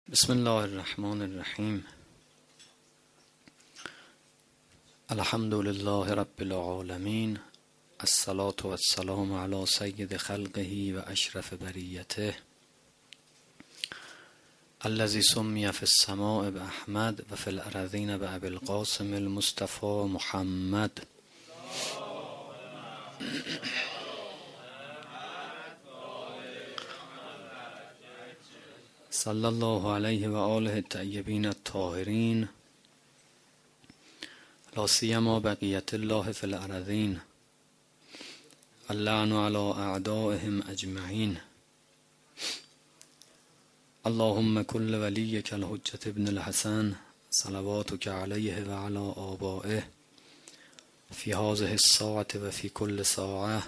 بسم الله الرحمن الرحیم. الحمد لله رب العالمین، الصلاة و السلام علی سید خلقه و اشرف بریته، الذی سمی فی السماء باحمد و فی الارضین بابی القاسم المصطفى محمد. صلی الله علیه و آله الطیبین الطاهرین، لا سیما بقیت الله فی الارضین، اللعن علی اعدائهم اجمعین. اللهم کل ولیک الحجة ابن الحسن صلواتک علیه و علی آبائه فی هذه الساعة و فی کل ساعة،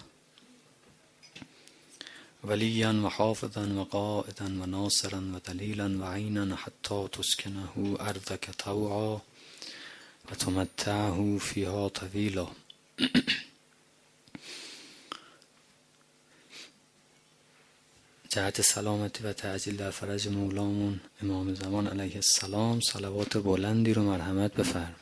ولیا و حافظا و قائدا و ناصرا و دلیلا و عینا حتی تسکنه ارضک طوعا و تمتعه فیها طویلا. جهت سلامتی و تعجیل در فرج مولامون امام زمان علیه السلام صلوات بلندی رو مرحمت بفرم.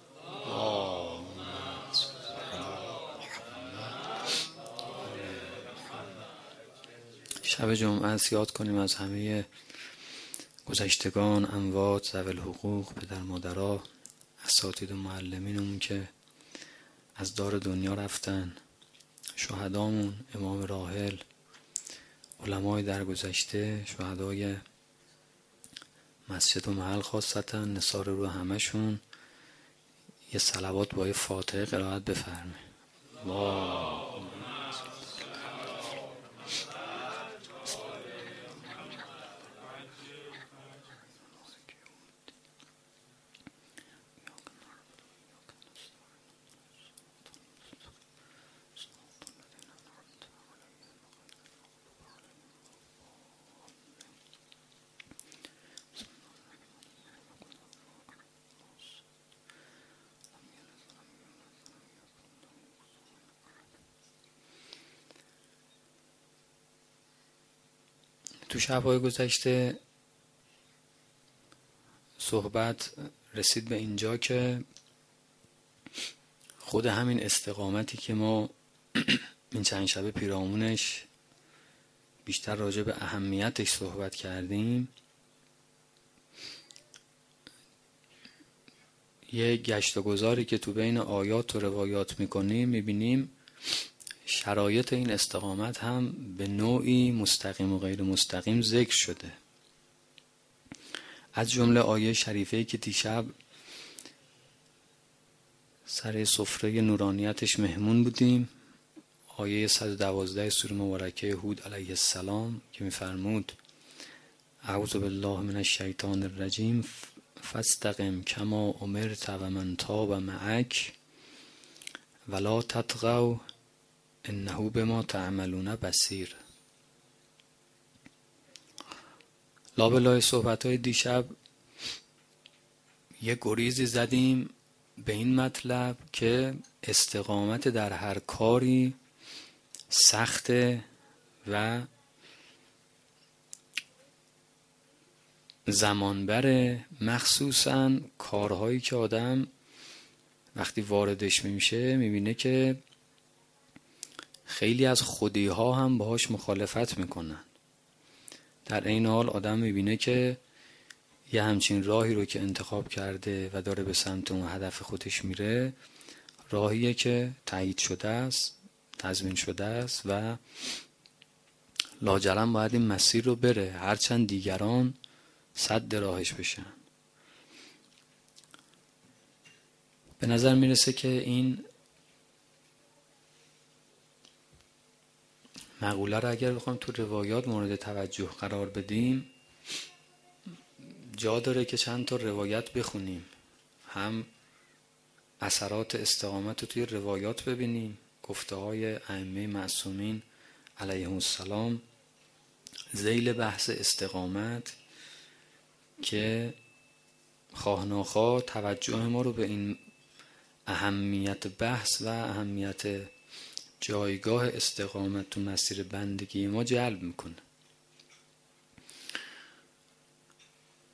شب جمعه است یاد کنیم از همه گذشتگان، اموات، ذوی الحقوق، پدر مادرها، اساتید و معلمینمون که از دار دنیا رفتن، شهدامون، امام راحل، علمای درگذشته، شهدای مسجد و محل خاصتا، نثار رو همشون یه صلوات با یه فاتحه قرائت بفرمه. تو شب‌های گذشته صحبت رسید به اینجا که خود همین استقامتی که ما این چند شب پیرامونش بیشتر راجع به اهمیتش صحبت کردیم، یه گشت و گذاری که تو بین آیات و روایات میکنیم میبینیم شرایط این استقامت هم به نوعی مستقیم و غیر مستقیم ذکر شده. از جمله آیه شریفه‌ای که دیشب سر سفره نورانیتش مهمون بودیم، آیه 112 سوره مبارکه هود علیه السلام که میفرمود اعوذ بالله من الشیطان الرجیم فاستقم کما امرت و من تاب معک ولا تطغوا انه بما تعملون بصیر. لابلای صحبت‌های دیشب یه گریزی زدیم به این مطلب که استقامت در هر کاری سخته و زمان بره، مخصوصاً کارهایی که آدم وقتی واردش میشه میبینه که خیلی از خودی‌ها هم باهاش مخالفت میکنن. در این حال آدم میبینه که یه همچین راهی رو که انتخاب کرده و داره به سمت اون هدف خودش میره، راهیه که تایید شده است، تضمین شده است و لاجرم باید این مسیر رو بره، هرچند دیگران سد راهش بشن. به نظر میرسه که این مقوله رو اگر بخوایم تو روایات مورد توجه قرار بدیم، جا داره که چند تا روایت بخونیم، هم اثرات استقامت رو توی روایات ببینیم، گفته های ائمه معصومین علیهم السلام ذیل بحث استقامت که خواه ناخواه توجه ما رو به این اهمیت بحث و اهمیت جایگاه استقامت تو مسیر بندگی ما جلب میکنه.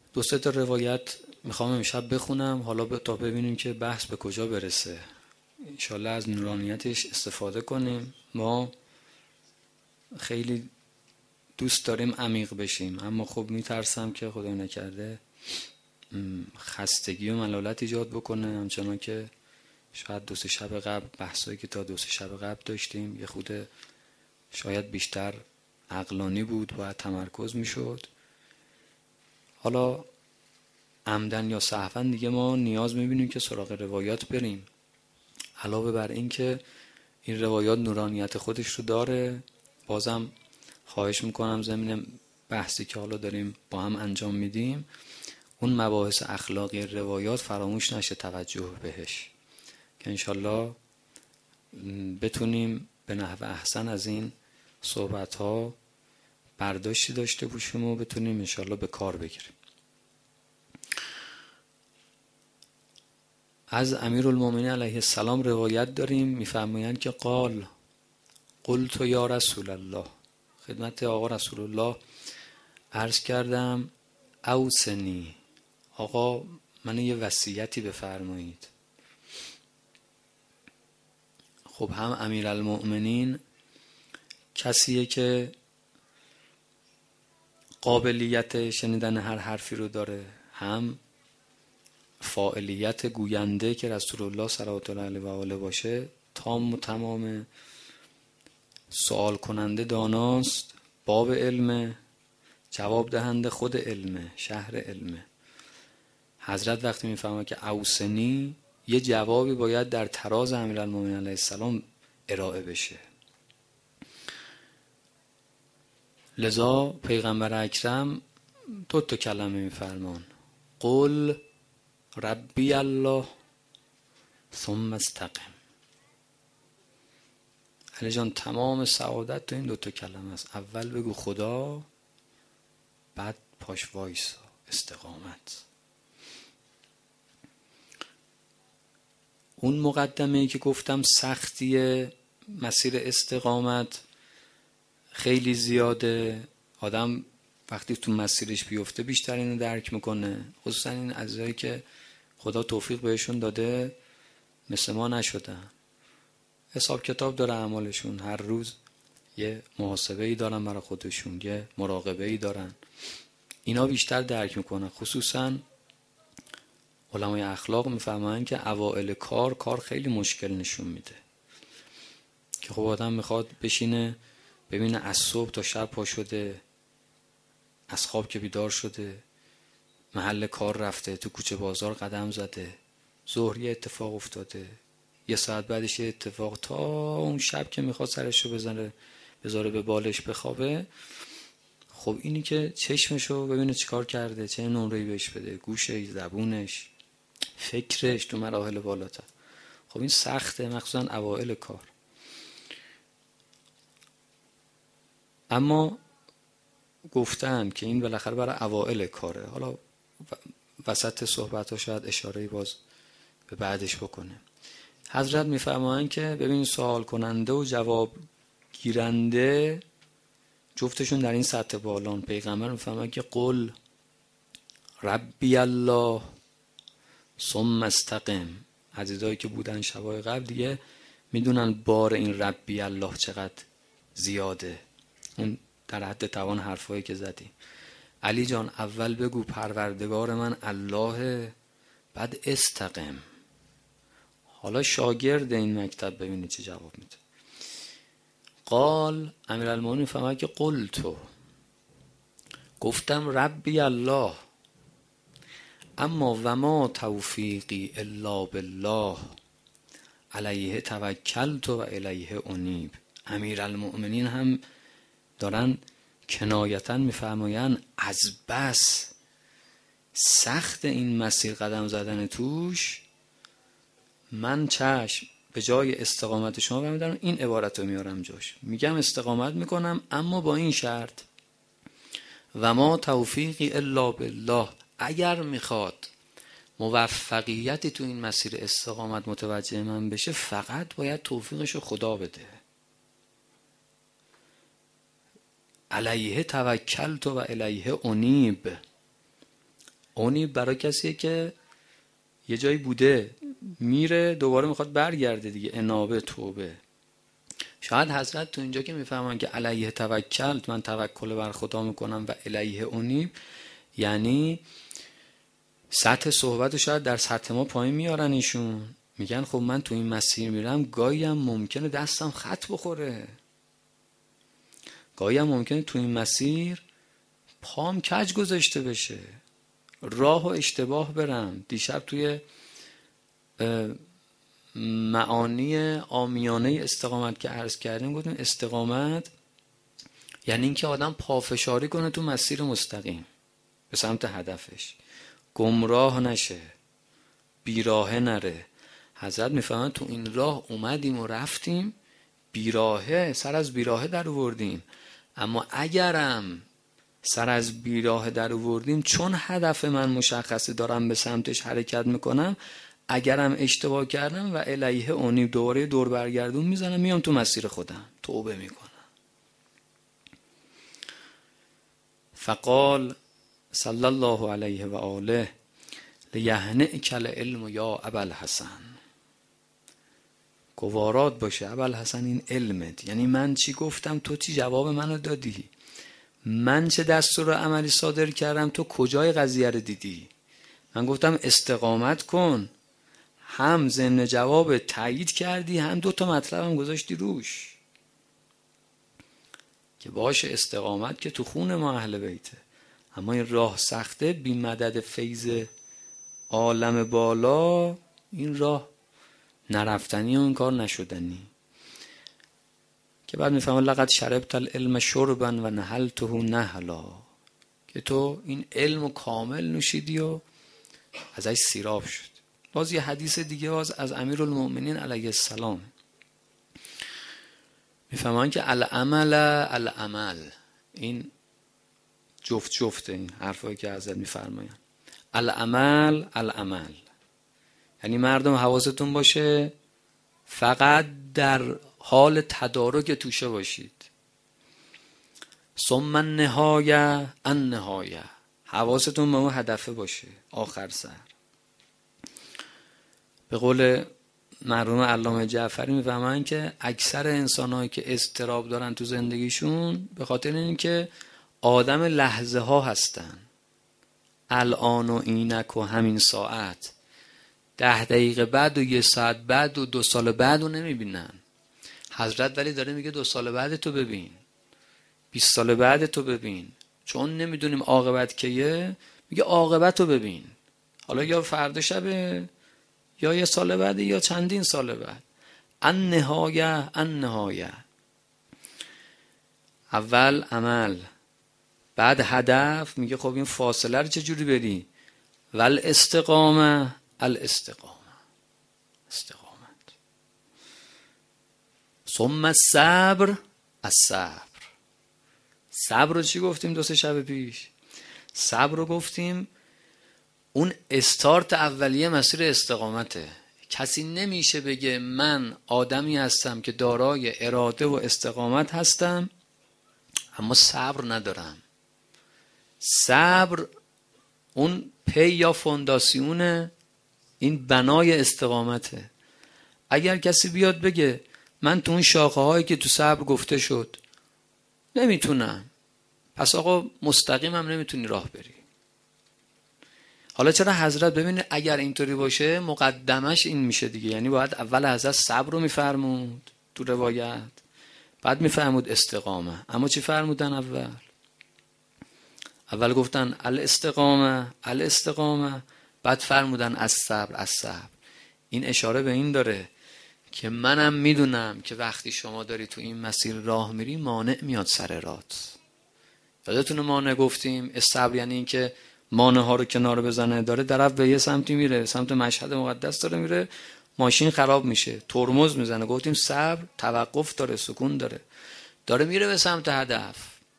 دو سه تا روایت میخوام امشب بخونم، حالا تا ببینیم که بحث به کجا برسه. انشالله از نورانیتش استفاده کنیم. ما خیلی دوست داریم عمیق بشیم، اما خب میترسم که خدای نکرده خستگی و ملالت ایجاد بکنه، همچنان که شاید دو سه شب قبل بحثایی که تا دو سه شب قبل داشتیم یه خود شاید بیشتر عقلانی بود، باید تمرکز میشد. حالا عمدن یا سهوا دیگه ما نیاز میبینیم که سراغ روایات بریم، علاوه بر این که این روایات نورانیت خودش رو داره. بازم خواهش میکنم ضمن بحثی که حالا داریم با هم انجام میدیم، اون مباحث اخلاقی روایات فراموش نشه توجه بهش، که انشالله بتونیم به نحو احسن از این صحبت ها برداشتی داشته باشیم و بتونیم انشالله به کار بگیریم. از امیرالمومنین علیه السلام روایت داریم، میفرمایند که قلت یا رسول الله، خدمت آقا رسول الله عرض کردم اوصنی، آقا من یه وصیتی بفرمایید. خب هم امیرالمومنین کسیه که قابلیت شنیدن هر حرفی رو داره، هم فاعلیت گوینده که رسول الله صلوات الله علیه و آله باشه تام و تمام، سوال کننده داناست، باب علم، جواب دهنده خود علم، شهر علم. حضرت وقتی میفهمه که اوصنی، یه جوابی باید در تراز امیرالمومنین علیه السلام ارائه بشه. لذا پیغمبر اکرم دو تا کلمه میفرمان، قل ربی الله ثم استقم. علی جان تمام سعادت تو این دو تا کلمه است. اول بگو خدا، بعد پاش وایسا، استقامت. اون مقدمه‌ای که گفتم سختی مسیر استقامت خیلی زیاده، آدم وقتی تو مسیرش بیفته بیشتر اینو درک میکنه، خصوصا این عزیزایی که خدا توفیق بهشون داده مثل ما نشدن، حساب کتاب داره اعمالشون، هر روز یه محاسبه‌ای دارن برای خودشون، یه مراقبه‌ای دارن، اینا بیشتر درک میکنن. خصوصا علمای اخلاق میفهمن که اوائل کار خیلی مشکل نشون میده، که خب آدم میخواد بشینه ببینه از صبح تا شب پا شده، از خواب که بیدار شده، محل کار رفته، تو کوچه بازار قدم زده، ظهر یه اتفاق افتاده، یه ساعت بعدش یه اتفاق، تا اون شب که میخواد سرشو بذاره به بالش بخوابه. خب اینی که چشمشو ببینه چیکار کرده، چه نمره‌ای بهش بده، گوشش، زبونش، فکرش تو مراحل بالاتر. خب این سخته، مخصوصا اوائل کار. اما گفتن که این بالاخره برای اوائل کاره، حالا وسط صحبت ها شاید اشاره‌ای باز به بعدش بکنه. حضرت میفرمایند که ببین سوال کننده و جواب گیرنده جفتشون در این سطح بالان. پیغمبر میفرمایند که قل ربی الله ثم استقم. عزیزایی که بودن شبای قبل دیگه میدونن بار این ربی الله چقدر زیاده، اون در حد توان حرفایی که زدیم. علی جان اول بگو پروردگار من الله، بعد استقم. حالا شاگرد این مکتب ببینی چه جواب میده. قال امیرالمومنین فهمد که قلتو، گفتم ربی الله، اما و ما توفیقی الا بالله علیه توکلت و الیه انیب. امیرالمومنین هم دارن کنایتا میفرمایند از بس سخت این مسیر قدم زدن توش، من چشم به جای استقامت شما برمیدارم، این عبارت رو میارم جاش، میگم استقامت میکنم اما با این شرط و ما توفیقی الا بالله. اگر میخواد موفقیتی تو این مسیر استقامت متوجه من بشه، فقط باید توفیقشو خدا بده. علیه توکلت و الیه انیب. اونیب برای کسیه که یه جایی بوده میره دوباره میخواد برگرده دیگه، انابه، توبه. شاید حضرت تو اینجا که میفهمن که علیه توکل، من توکل بر خدا میکنم و الیه انیب، یعنی سطح صحبت شاید در سطح ما پایین میارن ایشون. میگن خب من تو این مسیر میرم، گاهی هم ممکنه دستم خط بخوره، گاهی هم ممکنه تو این مسیر پام کج گذاشته بشه، راه و اشتباه برم. دیشب توی معانی عامیانه استقامت که عرض کردیم گفتیم استقامت یعنی اینکه آدم پافشاری کنه تو مسیر مستقیم به سمت هدفش، گمراه نشه، بیراهه نره. حضرت میفهمن تو این راه اومدیم و رفتیم بیراهه، سر از بیراهه در آوردیم، اما اگرم سر از بیراهه در آوردیم چون هدف من مشخصه دارم به سمتش حرکت میکنم، اگرم اشتباه کردم و الیه انیب دوباره دور برگردون میزنم میام تو مسیر خودم توبه میکنم. فقال صلی الله علیه و آله لیهنئک العلم یا ابوالحسن، گوارات باشه ابوالحسن این علمت، یعنی من چی گفتم تو چی جواب منو دادی، من چه دستور عملی صادر کردم تو کجای قضیه رو دیدی. من گفتم استقامت کن، هم ضمن جواب تایید کردی، هم 2 مطلب هم گذاشتی روش که باشه استقامت که تو خون ما اهل بیته، اما این راه سخته، بی مدد فیض عالم بالا این راه نرفتنی و این کار نشدنی. که بعد میفهمم لقد شربت العلم شربا و نهلته نهلا، که تو این علم کامل نوشیدی و ازش سیراب شد. باز یه حدیث دیگه باز از امیرالمؤمنین علیه السلام میفهمن که العمل، این جفته این حرفایی که حضرت میفرماین، العمل یعنی مردم حواستون باشه فقط در حال تدارک توشه باشید. ثم النهایه حواستون به اون هدفه باشه آخر سر. به قول مرحوم علامه جعفری میفهمن که اکثر انسان‌هایی که اضطراب دارن تو زندگیشون به خاطر اینکه آدم لحظه ها هستن، الان و اینک و همین ساعت، 10 دقیقه بعد و 1 ساعت بعد و 2 سال بعد رو نمیبینن. حضرت ولی داره میگه 2 سال بعد تو ببین، 20 سال بعد تو ببین، چون نمیدونیم عاقبت کیه، میگه عاقبت رو ببین، حالا یا فردا شبه یا 1 سال بعد یا چندین سال بعد. النهایه اول عمل بعد هدف. میگه خب این فاصله رو چجوری بری؟ والاستقامه استقامت. ثم الصبر صبر رو چی گفتیم 2-3 شب پیش؟ صبر رو گفتیم اون استارت اولیه مسیر استقامته. کسی نمیشه بگه من آدمی هستم که دارای اراده و استقامت هستم اما صبر ندارم. صبر اون پی یا فونداسیون این بنای استقامته. اگر کسی بیاد بگه من تو اون شاخه هایی که تو صبر گفته شد نمیتونم، پس آقا مستقیم هم نمیتونی راه بری. حالا چرا حضرت ببینید اگر اینطوری باشه مقدمش این میشه دیگه، یعنی باید اول حضرت صبر رو میفرمود تو روایت، بعد میفرمود استقامه. اما چی فرمودن اول گفتن الاستقامه، بعد فرمودن الصبر. این اشاره به این داره که منم میدونم که وقتی شما داری تو این مسیر راه میری مانع میاد سر رات. یادتونه مانع گفتیم؟ الصبر یعنی این که مانع ها رو کنار بزنه، داره طرف به یه سمتی میره، سمت مشهد مقدس داره میره، ماشین خراب میشه، ترمز میزنه. گفتیم صبر توقف داره، سکون داره میره به سمت هدف،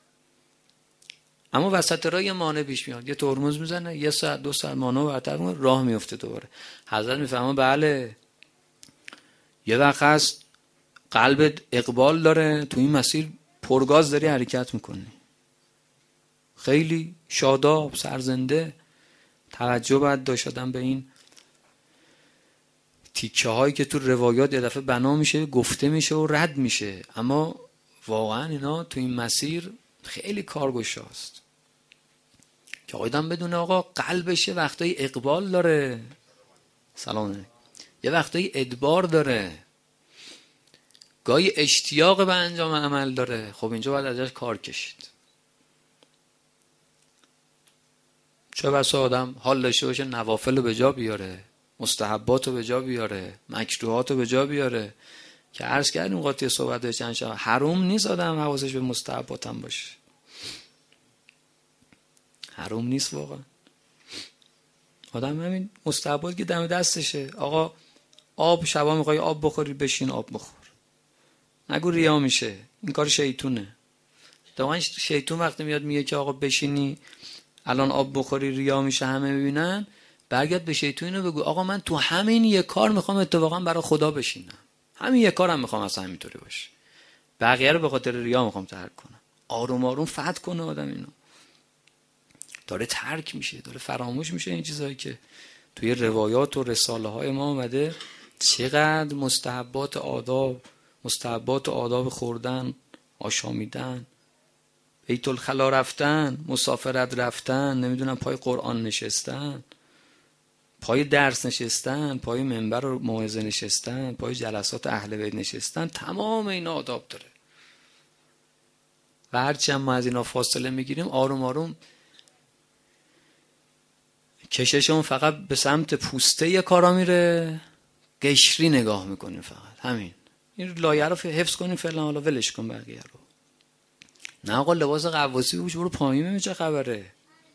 اما وسط راه یه مانع پیش میاد، یه ترمز میزنه، 1 ساعت 2 ساعت مانع برطرف میکنه، راه میفته دوباره. حضرت میفهمه بله یه وقت هست قلبت اقبال داره، تو این مسیر پرگاز داری حرکت میکنی، خیلی شاداب سرزنده، توجه باید داشت آدم به این تیکه هایی که تو روایات یه دفعه بنا میشه، گفته میشه و رد میشه، اما واقعا اینا تو این مسیر خیلی کارگشاست که آدم بدونه آقا قلبش یه وقتایی اقبال داره، سلام علیکم، یه وقتایی ادبار داره، گاهی اشتیاق به انجام عمل داره. خب اینجا باید ازش کار کشید. چه بسا آدم حال داشته باشه نوافل رو به جا بیاره، مستحبات رو به جا بیاره، مکروهات رو به جا بیاره، که عرض کردیم قاطی صحبت چند شب حروم نیست آدم حواسش به مستحبات هم باشه، حروم نیست واقعا. آدم همین مستحبات که دم دستشه، آقا آب شبا میخوای آب بخوری بشین آب بخور، نگو ریا میشه، این کار شیطونه. واقعا شیطون وقتی میاد میگه که آقا بشینی الان آب بخوری ریا میشه همه ببینن، برگرد به شیطون اینو بگو آقا من تو همین یک کار میخوام اتفاقا برای خدا بشینم، همین یک کارم میخوام اصلا همینطوری باشه، بقیه رو به خاطر ریا میخوام ترک کنم. آروم آروم فتح کنه آدم اینو، داره ترک میشه، داره فراموش میشه این چیزایی که توی روایات و رساله های ما اومده. چقدر مستحبات آداب خوردن، آشامیدن، بیت الخلا رفتن، مسافرت رفتن، نمیدونم پای قرآن نشستن، پای درس نشستن، پای منبر و موعظه نشستن، پای جلسات اهل بیت نشستن، تمام این آداب داره. و هرچی هم ما از اینا فاصله میگیریم آروم آروم کششمون فقط به سمت پوسته یه کارا میره، قشری نگاه میکنیم فقط، همین این لایه رو حفظ کنیم فعلا، حالا ولش کن بقیه رو. نه آقا لباس قواسی بپوش برو پایین چه خبره.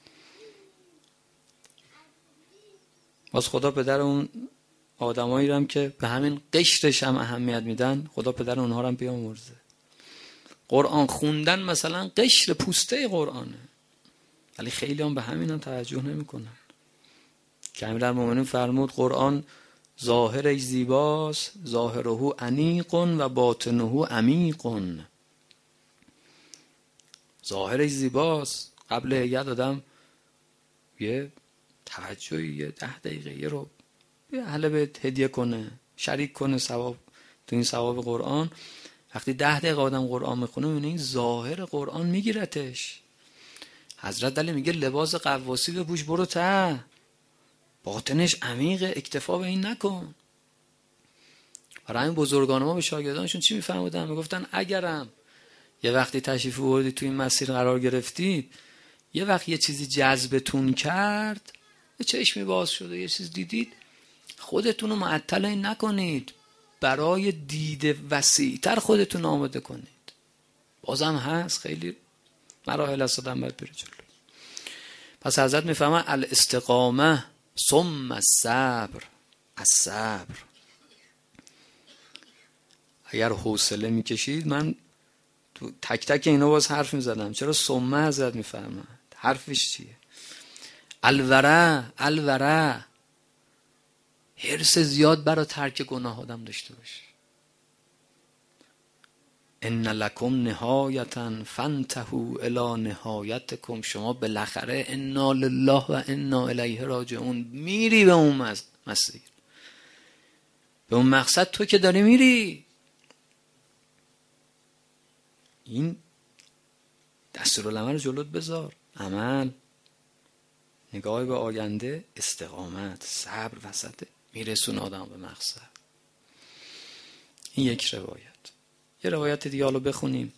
باز خدا پدر اون آدمایی هم که به همین قشرش هم اهمیت میدن، خدا پدر اونها رو هم بیامرزه. قرآن خوندن مثلا قشر پوسته قرآنه، ولی خیلی هم به همین هم توجه نمیکنن. که امیرالمومنین فرمود قرآن ظاهرش زیباست، ظاهره انیق و باطنه عمیق. ظاهرش زیباست، قبل هیئت آدم یه توجهی، یه 10 دقیقه یه رو به اهل بیت هدیه کنه، شریک کنه ثواب تو این ثواب قرآن. وقتی 10 دقیقه آدم قرآن میخونه میبینه این ظاهر قرآن میگیرتش. حضرت علی میگه لباس قواسی بپوش برو ته، باطنش عمیقه، اکتفا به این نکن. برای این بزرگان ما به شاگردانشون چی میفرمودن؟ میگفتن اگرم یه وقتی تشریف آوردید تو این مسیر قرار گرفتید، یه وقت یه چیزی جذبتون کرد، یه چشمی باز شده یه چیز دیدید، خودتون رو معطل این نکنید، برای دید وسیع‌تر خودتون آماده کنید. بازم هست خیلی مراحل هست آدم باید بره جلو. پس حضرت میفهمن الاستقامه ثم الصبر. الصبر اگر حوصله میکشید، من تو تک تک اینا باز حرف میزدم، چرا ثم حضرت میفهمن حرفش چیه؟ الورع حرص زیاد برای ترک گناه آدم داشته باشه. ان لکم نهایتا فانتهوا الی نهایتکم، شما بالاخره انا لله و انا الیه راجعون، میری به اون مسیر، به اون مقصد. تو که داری میری، این دستورالعمل رو جلوت بذار، عمل، نگاه به آینده، استقامت، صبر وسطه، میرسون آدم به مقصد. این یک روایت. یه روایت دیگه حالا بخونیم.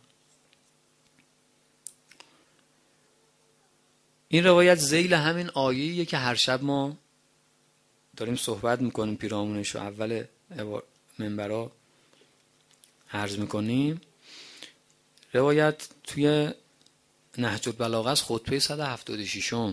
این روایت ذیل همین آیه‌ایه که هر شب ما داریم صحبت میکنیم، پیرامونش رو اول منبرا عرض میکنیم. روایت توی نهج البلاغه است، خطبه 176م.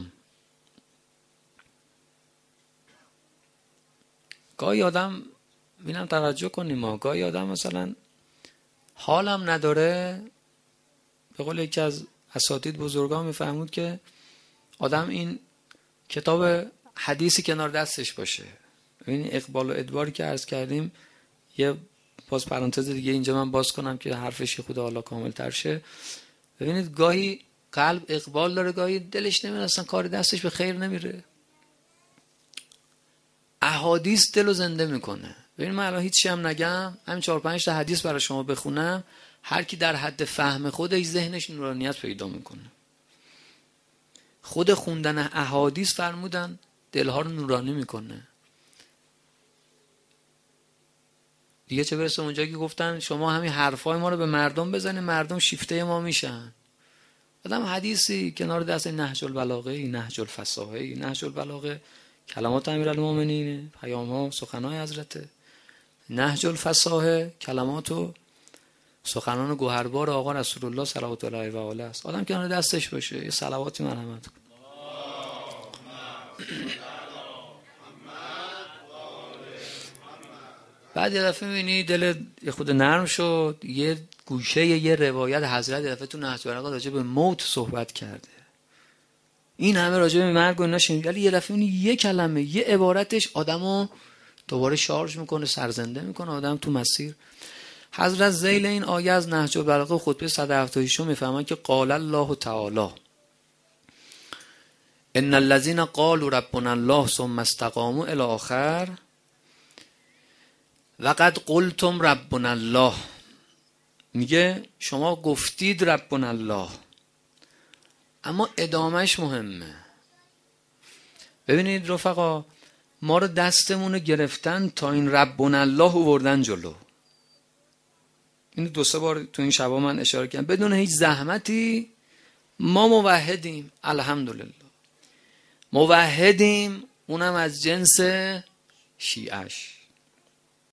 گاهی آدم بینم توجه کنیم، گاهی آدم مثلا حالم نداره، به قول یکی از اساتید بزرگان میفهمود که آدم این کتاب حدیثی کنار دستش باشه. ببین اقبال و ادباری که عرض کردیم، یه باز پرانتز دیگه اینجا من باز کنم که حرفش خود حالا کامل تر شه. ببینید گاهی قلب اقبال داره، گاهی دلش نمیره، اصلا کار دستش به خیر نمیره. احادیث دل رو زنده میکنه. ببین من الان هیچی هم نگم، همین 4-5 تا حدیث برای شما بخونم، هر کی در حد فهم خودش ذهنش نورانیت پیدا میکنه. خود خوندن احادیث فرمودن دلها رو نورانی میکنه. دیگه چه برسه اونجا که گفتن شما همین حرفای ما رو به مردم بزنید، مردم شیفته ما میشن. آدم حدیثی کنار دست نهج البلاغه، نهج الفصاحه، نهج البلاغه کلمات امیرالمومنین، پیام‌ها، سخن‌های حضرت، نهج الفصاحه کلمات و سخنان گوهربار آقا رسول الله صلوات الله علیه و آله است. آدم کنار دستش باشه، یه صلواتی مرحمت کنه. بعد یه دفعه می‌بینی دل یه خود نرم شد، یه گوشه یه روایت حضرت یه دفعه تو نهج البلاغه راجع به موت صحبت کرده. این همه راجع به مرگ و اینا شنید، ولی یه دفعه یه کلمه، یه عبارتش آدمو دوباره شارژ میکنه، سرزنده میکنه آدم تو مسیر. حضرت ذیل این آیه از نهج البلاغه خطبه 178 میفهمن که قال الله تعالی ان الذين قالوا ربنا الله ثم استقاموا الی آخر وقد قلتم ربنا الله. میگه شما گفتید ربنا الله، اما ادامهش مهمه. ببینید رفقا، ما رو دستمون رو گرفتن تا این ربنا الله آوردن جلو. این 2-3 بار تو این شبا من اشاره کردم، بدون هیچ زحمتی ما موحدیم. الحمدلله موحدیم، اونم از جنس شیعش.